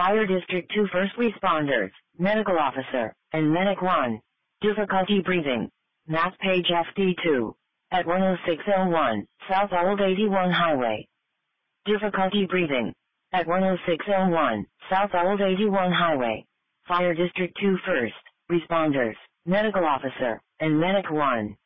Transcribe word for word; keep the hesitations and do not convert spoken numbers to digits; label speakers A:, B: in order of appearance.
A: Fire District two first responders, medical officer, and medic one. Difficulty breathing. Map page F D two. At one oh six oh one, South Old eighty-one Highway. Difficulty breathing. At one oh six oh one, South Old eighty-one Highway. Fire District two first responders, medical officer, and medic one.